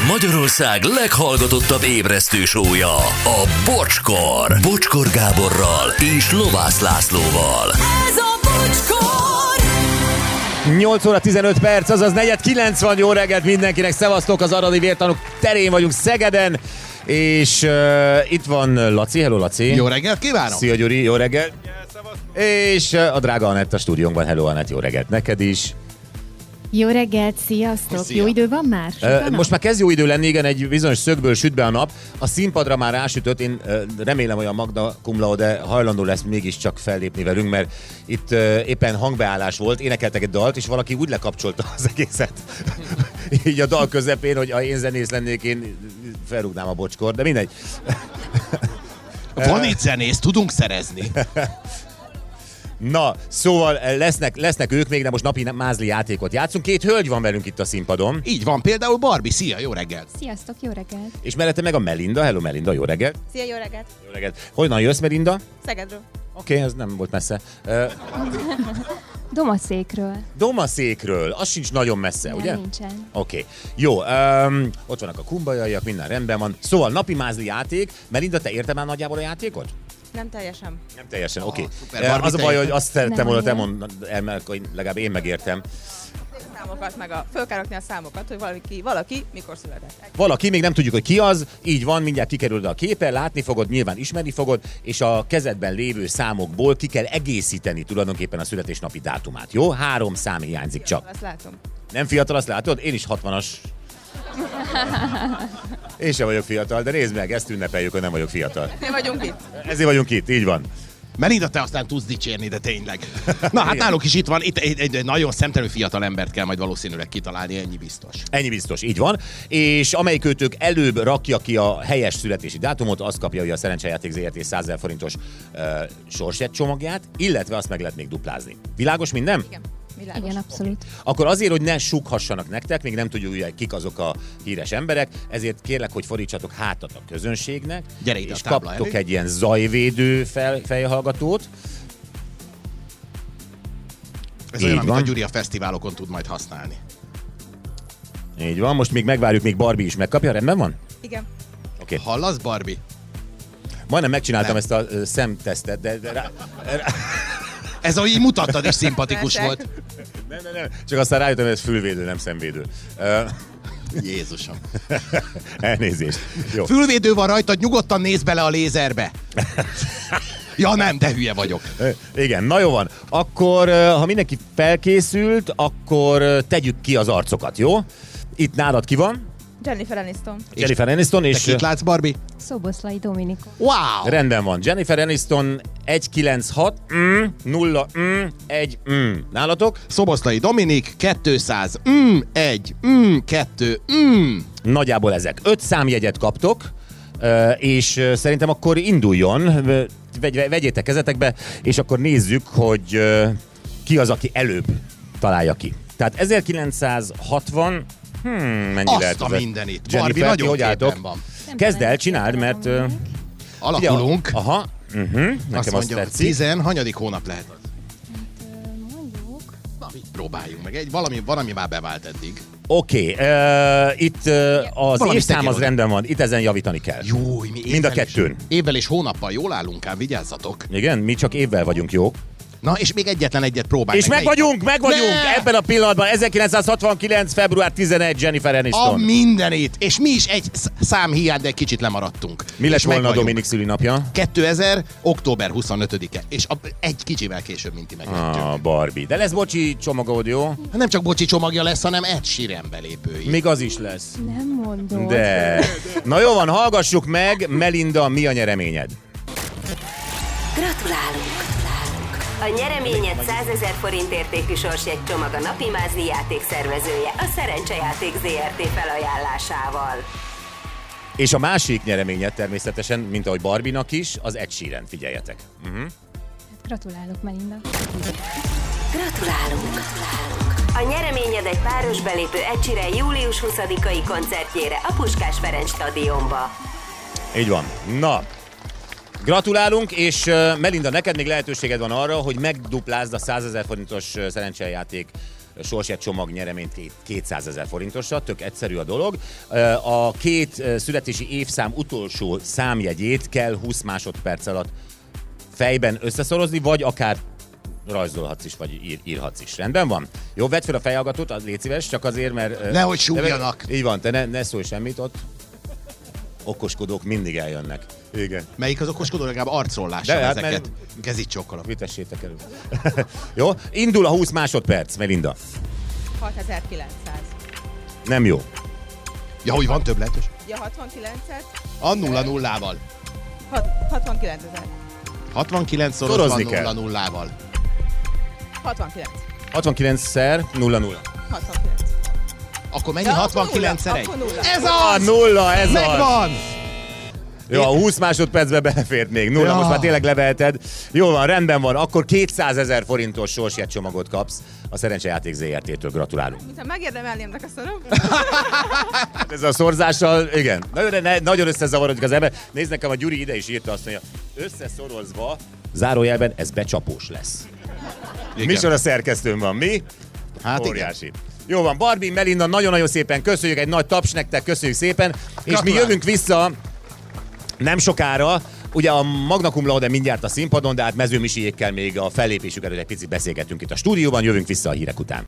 Magyarország leghallgatottabb ébresztő show-ja, a Bocskor. Bocskor Gáborral és Lovász Lászlóval. Ez a Bocskor! 8 óra 15 perc, azaz 4:90. Jó reggelt mindenkinek, szevasztok, az Aradi Vértanúk terén vagyunk Szegeden, és itt van Laci. Hello, Laci. Jó reggelt kívánok! Szia, Gyuri, jó reggelt. És a drága Anett a stúdiónkban. Hello, Anett, jó reggelt neked is. Jó reggelt, sziasztok! Szia. Jó idő van már? Most már kezd jó idő lenni, igen, egy bizonyos szögből süt be a nap. A színpadra már rásütött, én remélem, hogy a Magda cum laude hajlandó lesz mégiscsak fellépni velünk, mert itt éppen hangbeállás volt, énekeltek egy dalt, és valaki úgy lekapcsolta az egészet, így a dal közepén, hogy ha én zenész lennék, én felrúgnám a Bocskor, de mindegy. Van itt zenész, tudunk szerezni. Na, szóval lesznek ők még, de most napi mázli játékot játszunk. Két hölgy van velünk itt a színpadon. Így van, például Barbie, szia, jó reggelt! Sziasztok, jó reggelt! És mellette meg a Melinda. Hello, Melinda, jó reggelt. Szia, jó reggelt! Jó reggelt. Honnan jössz, Melinda? Szegedről. Oké, ez nem volt messze. Domaszékről. Domaszékről, az sincs nagyon messze, ugye? Nincsen. Oké. Jó, ott vannak a kumbajaiak, minden rendben van. Szóval napi mázli játék. Melinda, te érted már nagyjából a játékot? Nem teljesen. Nem teljesen, oké. szuper, Barbie, Az a te baj, hogy érted? azt szerettem Nem, volna te igen. mondd el, mert legalább én megértem. Számokat, meg föl kell rakni a számokat, hogy valaki mikor született. Valaki, még nem tudjuk, hogy ki az, így van, mindjárt kikerül a képen, látni fogod, nyilván ismerni fogod, és a kezedben lévő számokból ki kell egészíteni tulajdonképpen a születésnapi dátumát, jó? 3 szám hiányzik csak. Azt látom. Nem fiatal, azt látod? Én is 60-as. Én sem vagyok fiatal, de nézd meg, ezt ünnepeljük, hogy nem vagyok fiatal. Mi vagyunk itt. Ezért vagyunk itt, így van. Melinda, te aztán tudsz dicsérni, de tényleg. Na hát náluk is itt van, itt egy nagyon szemtelő fiatal embert kell majd valószínűleg kitalálni, ennyi biztos. Ennyi biztos, így van. És amelyik őtök előbb rakja ki a helyes születési dátumot, az kapja hogy a Szerencsejáték ZRT 100 000 forintos sorsjegycsomagját, csomagját, illetve azt meg lehet még duplázni. Világos minden? Igen. Világos. Igen, abszolút. Akkor azért, hogy ne sughassanak nektek, még nem tudjuk, hogy kik azok a híres emberek, ezért kérlek, hogy fordítsatok hátat a közönségnek, Gyere ide és a tábla kaptok elé. egy ilyen zajvédő fejhallgatót. Ez Így olyan, amit van. a Gyuri a fesztiválokon tud majd használni. Így van, most még megvárjuk, még Barbie is megkapja, rendben van? Igen. Oké. Hallasz, Barbie? Majdnem megcsináltam Nem. ezt a szemtesztet, de Ez ahogy így mutattad is szimpatikus Persze. volt. nem. Csak aztán rájöttem, hogy ez fülvédő, nem szemvédő. Jézusom. Elnézést. Jó. Fülvédő van rajtad, nyugodtan nézz bele a lézerbe. Ja nem, de hülye vagyok. Igen, na jó van. Akkor, ha mindenki felkészült, akkor tegyük ki az arcokat, jó? Itt nálad ki van? Jennifer Aniston. Jennifer Aniston, Te és kit látsz, Barbie? Szoboszlai Dominikó. Wow! rendben van. Jennifer Aniston 196 1 Nálatok? Szoboszlai Dominik, 200, 1, 2, Nagyjából ezek. 5 számjegyet kaptok, és szerintem akkor induljon. Vegyétek kezetekbe, és akkor nézzük, hogy ki az, aki előbb találja ki. Tehát 1960, mennyi Azt lehet a az? mindenit. Jennifer, Barbie ti nagyon hogy álltok? képen van. Kezd el, csináld, mert... Alakulunk. Aha, nekem Azt azt mondja, tetszik. hanyadik hónap lehet az? Mondjuk. Próbáljunk meg. Valami már bevált eddig. Oké, itt az Valami évszám tegyél az oda. rendben van, itt ezen javítani kell. Jó, mi Mind a kettőn. Évvel és hónappal jól állunk ám, vigyázzatok. Igen, mi csak évvel vagyunk jók. Na, és még egyetlen egyet próbálj És meg vagyunk! Ne! Ebben a pillanatban 1969. február 11. Jennifer A Aniston. mindenit! És mi is egy szám hiány, de egy kicsit lemaradtunk. Mi lett És meg volna a vagyunk. Dominik szülinapja? 2000. október 25-e. És egy kicsivel később, mint ti meglehetjük. Barbie. De lesz bocsi csomagod, jó? Nem csak bocsi csomagja lesz, hanem Ed Sheeran belépői. Még az is lesz. Nem mondod. De. Na jó van, hallgassuk meg, Melinda, mi a nyereményed? Gratulálunk! A nyereményed 100 000 forint értékű sorsjegycsomag a napi mázli játék szervezője a Szerencsejáték ZRT felajánlásával. És a másik nyereményed természetesen, mint ahogy Barbie-nak is, az Ed Sheeran, figyeljetek. Gratulálok, Melinda. Gratulálunk! A nyereményed egy páros belépő Ed Sheeran július 20-ai koncertjére a Puskás Ferenc stadionba. Így van. Na, gratulálunk, és Melinda, neked még lehetőséged van arra, hogy megduplázd a 100 000 forintos szerencsejáték sorsjegy csomag nyereményt 200 000 forintosra, tök egyszerű a dolog. A két születési évszám utolsó számjegyét kell 20 másodperc alatt fejben összeszorozni, vagy akár rajzolhatsz is, vagy írhatsz is. Rendben van? Jó, vedd fel a fejhallgatót, légy szíves, csak azért, mert... Nehogy súgjanak. Így van, te ne szólj semmit ott. Okoskodók mindig eljönnek. Igen. Melyik az okoskodó? Legalább arcról lássam hát, ezeket. Kezit csokkolom. Vitessétek elő. Jó, indul a 20 másodperc, Melinda. 6900. Nem jó. Ja, hogy van többletes? Ja, 69-et. A 0-0-val. 69 000. 69 szorozva Szorozni kell. 0-0-val. 69. 69-szer 0-0. 69. Akkor mennyi? Ja, 69 akkor egy? nulla. Ez A az! nulla, ez az! Megvan! Jó, a 20 másodpercben belefért még. Nulla, Ja. most már tényleg leveheted. Jó van, rendben van. Akkor 200 000 forintos sorsjegy csomagot kapsz a Szerencsejáték ZRT-től. Gratulálunk. Mintha megérdemelnémnek a szorom. Ez a szorzással, igen. Nagyon összezavarodik az ember. Nézd, nekem a Gyuri ide is írta, azt mondja, összeszorozva, zárójelben ez becsapós lesz. Micsoda szerkesztőm van, mi? Hát óriási. Igen. Jó van, Barbie, Melinda, nagyon-nagyon szépen köszönjük, egy nagy taps nektek, köszönjük szépen. És mi jövünk vissza nem sokára. Ugye a Magna Cum Laude mindjárt a színpadon, de hát Mező Misiékkel még a fellépésük előtt egy picit beszélgetünk itt a stúdióban, jövünk vissza a hírek után.